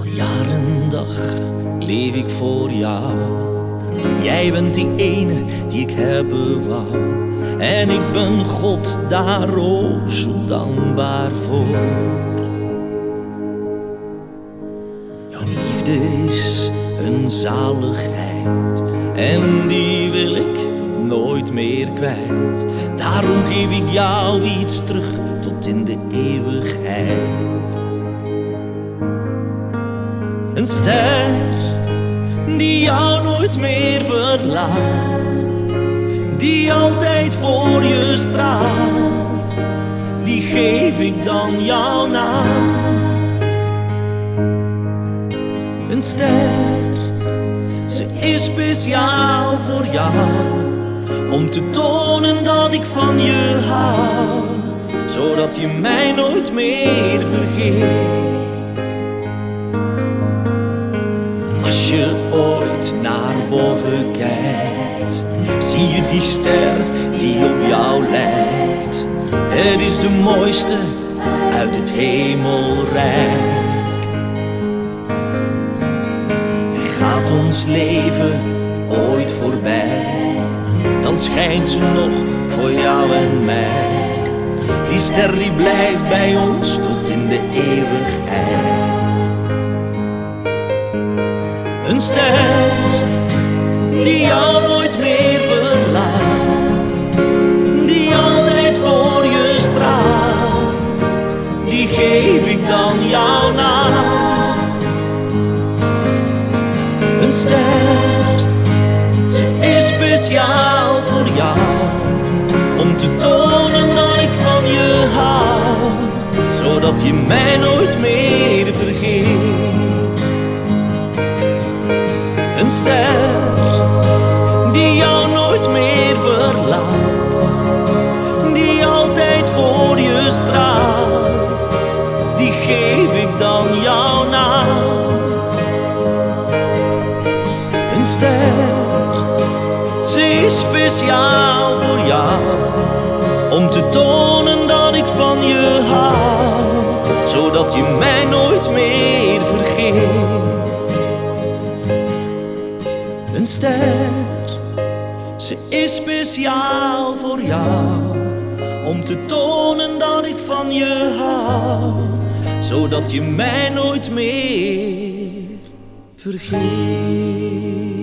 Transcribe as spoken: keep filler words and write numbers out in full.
Al jaren dag leef ik voor jou. Jij bent die ene die ik hebben wou. En ik ben God daar ook zo dankbaar voor. Jouw liefde is een zaligheid en die wil ik nooit meer kwijt. Daarom geef ik jou iets terug tot in de eeuwigheid. Een ster die jou nooit meer verlaat, die altijd voor je straalt, die geef ik dan jou na. Een ster, ze is speciaal voor jou, om te tonen dat ik van je hou, zodat je mij nooit meer vergeet. Als je ooit naar boven kijkt, zie je die ster die op jou lijkt. Het is de mooiste uit het hemelrijk. En gaat ons leven ooit voorbij, dan schijnt ze nog voor jou en mij. Die ster die blijft bij ons tot in de eeuwigheid. Een ster die jou nooit meer verlaat, die altijd voor je straalt, die geef ik dan jou na. Een ster, ze is speciaal voor jou, om te tonen dat ik van je hou, zodat je mij nooit meer vergeet. Een ster die jou nooit meer verlaat, die altijd voor je straalt, die geef ik dan jou na. Een ster, ze is speciaal voor jou, om te tonen dat ik van je hou, zodat je mij nooit meer vergeet. Een ster, ze is speciaal voor jou, om te tonen dat ik van je hou, zodat je mij nooit meer vergeet.